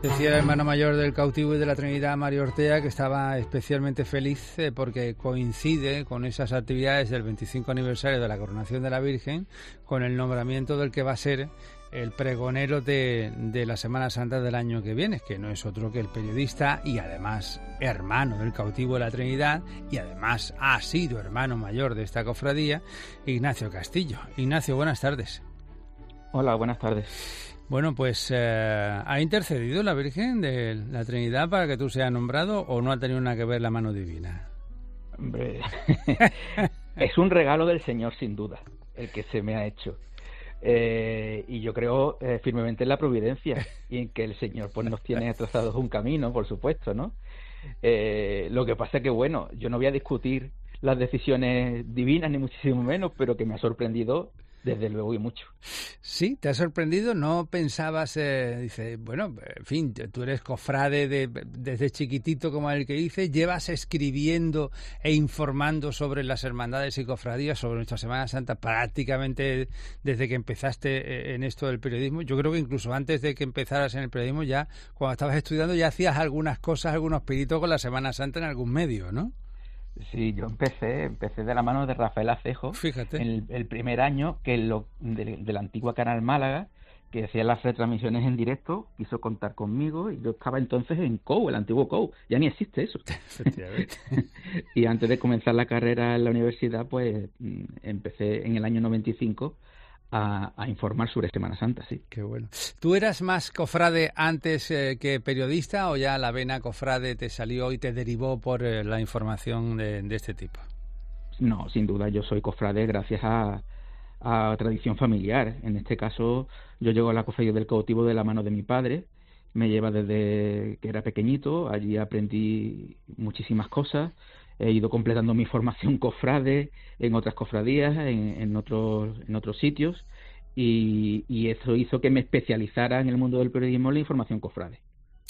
Decía el hermano mayor del cautivo y de la Trinidad, Mario Ortega, que estaba especialmente feliz porque coincide con esas actividades del 25 aniversario de la coronación de la Virgen, con el nombramiento del que va a ser el pregonero de la Semana Santa del año que viene, que no es otro que el periodista y además hermano del cautivo de la Trinidad, y además ha sido hermano mayor de esta cofradía, Ignacio Castillo. Ignacio, buenas tardes. Hola, buenas tardes. Bueno, pues ¿ha intercedido la Virgen de la Trinidad para que tú seas nombrado o no ha tenido nada que ver la mano divina? Hombre, es un regalo del Señor, sin duda, el que se me ha hecho. Y yo creo firmemente en la providencia y en que el Señor pues nos tiene trazados un camino, por supuesto, ¿no? Lo que pasa es que, bueno, yo no voy a discutir las decisiones divinas, ni muchísimo menos, pero que me ha sorprendido desde luego y mucho. Sí, ¿te ha sorprendido? ¿No pensabas, dice, bueno, en fin, tú eres cofrade desde chiquitito, como el que dice, llevas escribiendo e informando sobre las hermandades y cofradías, sobre nuestra Semana Santa, prácticamente desde que empezaste en esto del periodismo? Yo creo que incluso antes de que empezaras en el periodismo, ya cuando estabas estudiando, ya hacías algunas cosas, algunos pinitos con la Semana Santa en algún medio, ¿no? Sí, yo empecé de la mano de Rafael Acejo. Fíjate. En el primer año que de la antigua Canal Málaga, que hacía las retransmisiones en directo, quiso contar conmigo y yo estaba entonces en COU, el antiguo COU, ya ni existe eso. Y antes de comenzar la carrera en la universidad, pues empecé en el año 95 a informar sobre Semana Santa, sí. Qué bueno. ¿Tú eras más cofrade antes que periodista o ya la vena cofrade te salió y te derivó por la información de este tipo? No, sin duda, yo soy cofrade gracias a tradición familiar. En este caso, yo llego a la cofradía del cautivo de la mano de mi padre. Me lleva desde que era pequeñito. Allí aprendí muchísimas cosas. He ido completando mi formación cofrade en otras cofradías, en otros sitios, y eso hizo que me especializara en el mundo del periodismo en la información cofrade.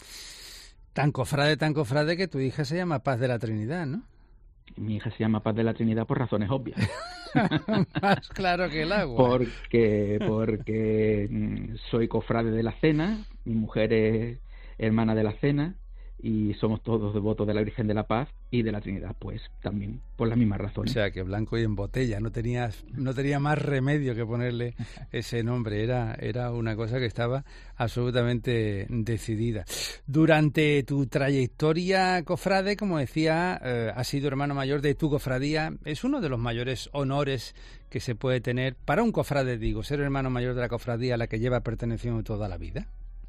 Tan cofrade que tu hija se llama Paz de la Trinidad, ¿no? Mi hija se llama Paz de la Trinidad por razones obvias. Más claro que el agua. Porque soy cofrade de la Cena, mi mujer es hermana de la Cena, y somos todos devotos de la Virgen de la Paz y de la Trinidad, pues también por las mismas razones. O sea, que blanco y en botella, no tenía más remedio que ponerle ese nombre, era una cosa que estaba absolutamente decidida. Durante tu trayectoria cofrade, como decía, has sido hermano mayor de tu cofradía. Es uno de los mayores honores que se puede tener para un cofrade, digo, ser hermano mayor de la cofradía a la que lleva perteneciendo toda la vida.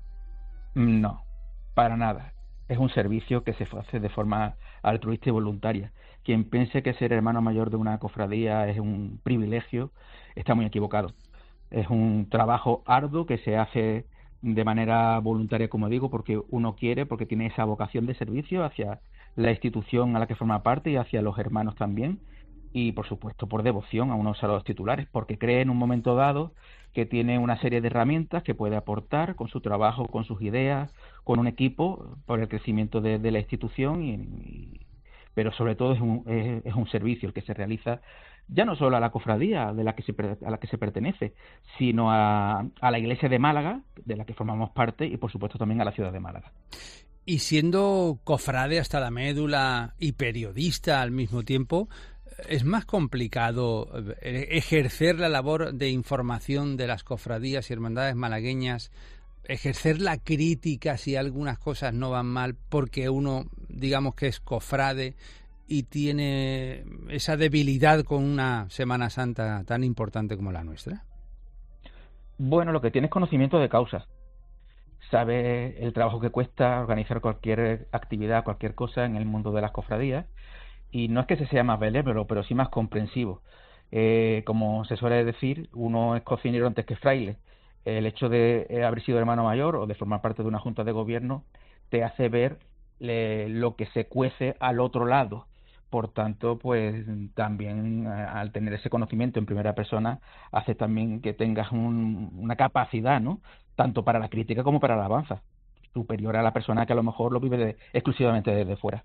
No, para nada. Es un servicio que se hace de forma altruista y voluntaria. Quien piense que ser hermano mayor de una cofradía es un privilegio, está muy equivocado. Es un trabajo arduo que se hace de manera voluntaria, como digo, porque uno quiere, porque tiene esa vocación de servicio hacia la institución a la que forma parte y hacia los hermanos también. Y, por supuesto, por devoción a unos a los titulares, porque cree en un momento dado que tiene una serie de herramientas que puede aportar con su trabajo, con sus ideas, con un equipo, por el crecimiento de la institución, pero sobre todo es un servicio el que se realiza ya no solo a la cofradía a la que se pertenece, sino a la Iglesia de Málaga, de la que formamos parte, y, por supuesto, también a la ciudad de Málaga. Y siendo cofrade hasta la médula y periodista al mismo tiempo, ¿es más complicado ejercer la labor de información de las cofradías y hermandades malagueñas, ejercer la crítica si algunas cosas no van mal, porque uno, digamos que es cofrade y tiene esa debilidad con una Semana Santa tan importante como la nuestra? Bueno, lo que tienes conocimiento de causa. Sabes el trabajo que cuesta organizar cualquier actividad, cualquier cosa en el mundo de las cofradías. Y no es que se sea más benévolo, pero sí más comprensivo. Como se suele decir, uno es cocinero antes que fraile. El hecho de haber sido hermano mayor o de formar parte de una junta de gobierno te hace ver lo que se cuece al otro lado. Por tanto, pues también al tener ese conocimiento en primera persona hace también que tengas una capacidad, ¿no? Tanto para la crítica como para la alabanza, superior a la persona que a lo mejor lo vive exclusivamente desde fuera.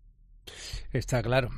Está claro.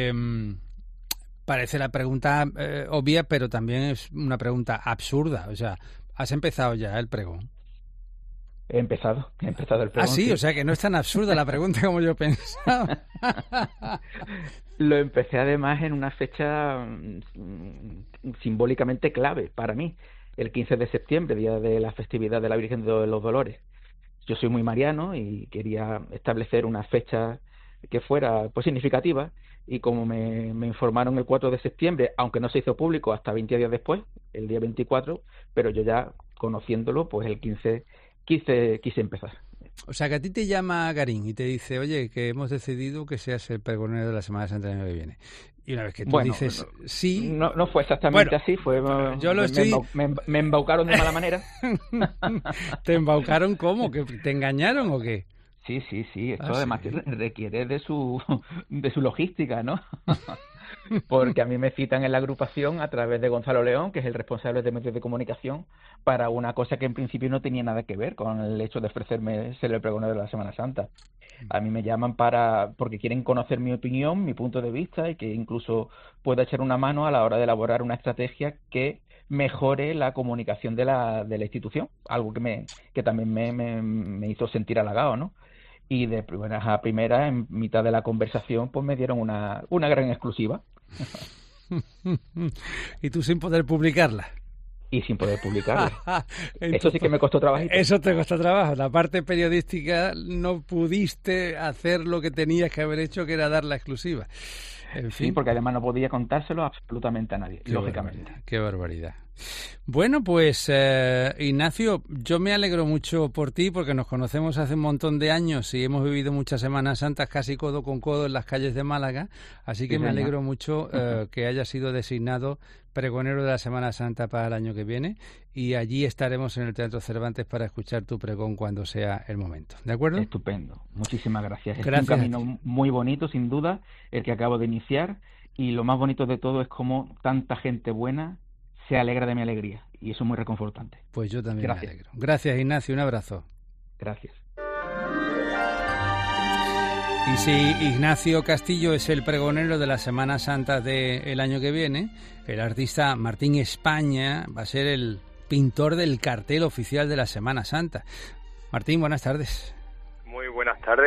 Parece la pregunta obvia, pero también es una pregunta absurda. O sea, ¿has empezado ya el pregón? He empezado el pregón. Ah, sí, o sea que no es tan absurda la pregunta como yo pensaba. Lo empecé además en una fecha simbólicamente clave para mí, el 15 de septiembre, día de la festividad de la Virgen de los Dolores. Yo soy muy mariano y quería establecer una fecha que fuera pues significativa, y como me informaron el 4 de septiembre, aunque no se hizo público hasta 20 días después, el día 24, pero yo ya conociéndolo, pues el 15 quise empezar. O sea, que a ti te llama Garín y te dice, oye, que hemos decidido que seas el pregonero de la Semana Santa del año que viene. Y una vez que tú dices sí... No fue exactamente así, fue... Yo me embaucaron de mala manera. ¿Te embaucaron cómo? ¿Que te engañaron o qué? Sí. Esto además requiere de su logística, ¿no? Porque a mí me citan en la agrupación a través de Gonzalo León, que es el responsable de medios de comunicación, para una cosa que en principio no tenía nada que ver con el hecho de ofrecerme ser el pregonero de la Semana Santa. A mí me llaman porque quieren conocer mi opinión, mi punto de vista, y que incluso pueda echar una mano a la hora de elaborar una estrategia que mejore la comunicación de la institución, algo que también me hizo sentir halagado, ¿no? Y de primeras a primeras, en mitad de la conversación, pues me dieron una gran exclusiva. ¿Y tú sin poder publicarla? Y sin poder publicarla. Eso sí que me costó trabajito. Eso te costó trabajo. La parte periodística no pudiste hacer lo que tenías que haber hecho, que era dar la exclusiva. En fin. Sí, porque además no podía contárselo absolutamente a nadie, lógicamente. Qué barbaridad. Bueno, pues Ignacio, yo me alegro mucho por ti porque nos conocemos hace un montón de años y hemos vivido muchas Semanas Santas casi codo con codo en las calles de Málaga, así que me alegro mucho que haya sido designado pregonero de la Semana Santa para el año que viene, y allí estaremos en el Teatro Cervantes para escuchar tu pregón cuando sea el momento. ¿De acuerdo? Estupendo. Muchísimas gracias. Es un camino muy bonito, sin duda, el que acabo de iniciar, y lo más bonito de todo es cómo tanta gente buena se alegra de mi alegría, y eso es muy reconfortante. Pues yo también me alegro. Gracias, Ignacio, un abrazo. Gracias. Y si Ignacio Castillo es el pregonero de la Semana Santa del año que viene, el artista Martín España va a ser el pintor del cartel oficial de la Semana Santa. Martín, buenas tardes.